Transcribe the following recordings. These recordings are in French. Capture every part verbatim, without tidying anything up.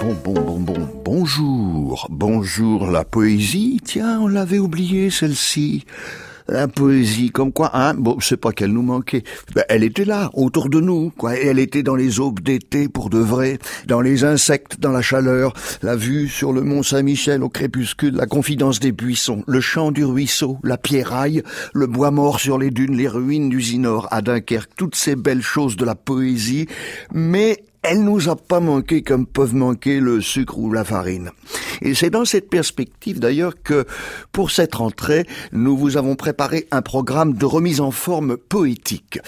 bon, bon, bon, bon, bonjour, bonjour la poésie, tiens, on l'avait oublié celle-ci. La poésie, comme quoi, hein, bon, c'est pas qu'elle nous manquait. Ben, elle était là, autour de nous, quoi. Et elle était dans les aubes d'été, pour de vrai, dans les insectes, dans la chaleur, la vue sur le mont Saint-Michel au crépuscule, la confidence des buissons, le chant du ruisseau, la pierraille, le bois mort sur les dunes, les ruines du Zinor à Dunkerque, toutes ces belles choses de la poésie, mais elle nous a pas manqué comme peuvent manquer le sucre ou la farine. Et c'est dans cette perspective d'ailleurs que, pour cette rentrée, nous vous avons préparé un programme de remise en forme poétique.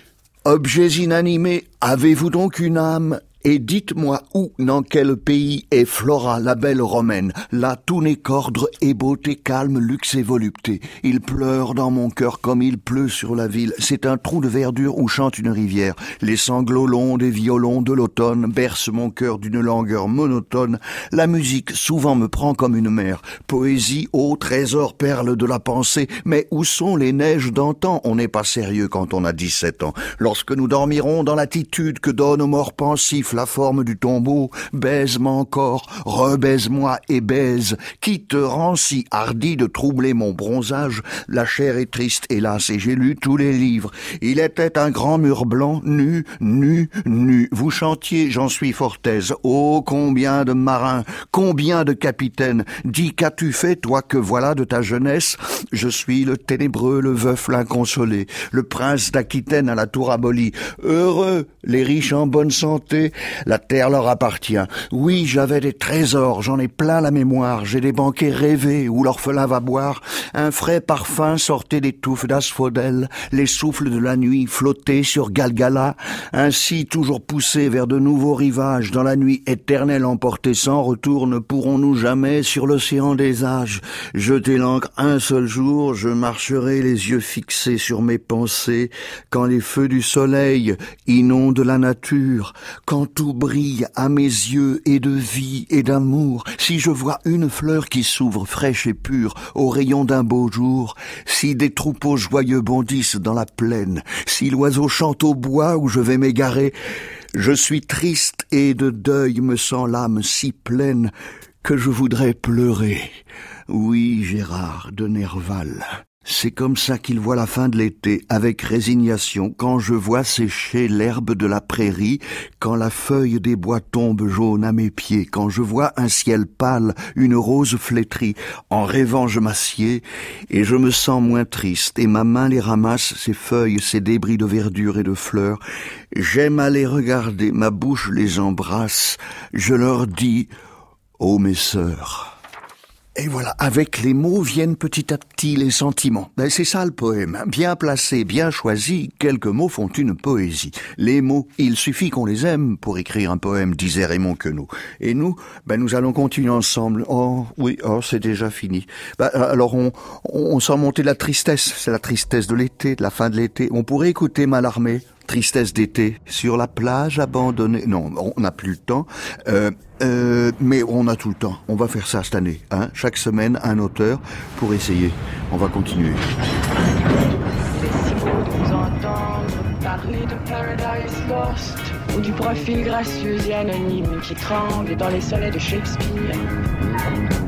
Objets inanimés, avez-vous donc une âme ? Et dites-moi où, dans quel pays est Flora, la belle romaine, là tout n'est qu'ordre et beauté, calme, luxe et volupté. Il pleure dans mon cœur comme il pleut sur la ville. C'est un trou de verdure où chante une rivière. Les sanglots longs des violons de l'automne bercent mon cœur d'une langueur monotone. La musique souvent me prend comme une mer. Poésie, ô trésor, perle de la pensée. Mais où sont les neiges d'antan ? On n'est pas sérieux quand on a dix-sept ans. Lorsque nous dormirons dans l'attitude que donne aux morts pensifs la forme du tombeau, baise-moi encore, rebaise-moi et baise. Qui te rend si hardi de troubler mon bronzage ? La chair est triste, hélas, et j'ai lu tous les livres. Il était un grand mur blanc, nu, nu, nu. Vous chantiez, j'en suis fort aise. Oh, combien de marins, combien de capitaines. Dis, qu'as-tu fait, toi, que voilà de ta jeunesse ? Je suis le ténébreux, le veuf, l'inconsolé, le prince d'Aquitaine à la tour abolie. Heureux, les riches en bonne santé, la terre leur appartient. Oui, j'avais des trésors, j'en ai plein la mémoire. J'ai des banquets rêvés où l'orphelin va boire. Un frais parfum sortait des touffes d'asphodèle. Les souffles de la nuit flottaient sur Galgala. Ainsi, toujours poussés vers de nouveaux rivages, dans la nuit éternelle emportée sans retour, ne pourrons-nous jamais sur l'océan des âges jeter l'ancre un seul jour. Je marcherai les yeux fixés sur mes pensées quand les feux du soleil inondent la nature, quand tout brille à mes yeux et de vie et d'amour, si je vois une fleur qui s'ouvre fraîche et pure au rayon d'un beau jour, si des troupeaux joyeux bondissent dans la plaine, si l'oiseau chante au bois où je vais m'égarer, je suis triste et de deuil me sent l'âme si pleine que je voudrais pleurer. Oui, Gérard de Nerval. C'est comme ça qu'il voit la fin de l'été, avec résignation, quand je vois sécher l'herbe de la prairie, quand la feuille des bois tombe jaune à mes pieds, quand je vois un ciel pâle, une rose flétrie. En rêvant, je m'assieds et je me sens moins triste, et ma main les ramasse, ces feuilles, ces débris de verdure et de fleurs. J'aime à les regarder, ma bouche les embrasse. Je leur dis « Ô mes sœurs ». Et voilà, avec les mots viennent petit à petit les sentiments. Ben, c'est ça le poème. Bien placé, bien choisi, quelques mots font une poésie. Les mots, il suffit qu'on les aime pour écrire un poème, disait Raymond Queneau. Et nous, ben, nous allons continuer ensemble. Oh, oui, oh, c'est déjà fini. Ben, alors, on, on, on sent monter la tristesse. C'est la tristesse de l'été, de la fin de l'été. On pourrait écouter Mallarmé. Tristesse d'été, sur la plage abandonnée. Non, on n'a plus le temps, euh, euh, mais on a tout le temps. On va faire ça cette année, hein. Chaque semaine, un auteur pour essayer. On va continuer. C'est si beau de vous entendre parler de Paradise Lost, ou du profil gracieux et anonyme qui tremble dans les soleils de Shakespeare.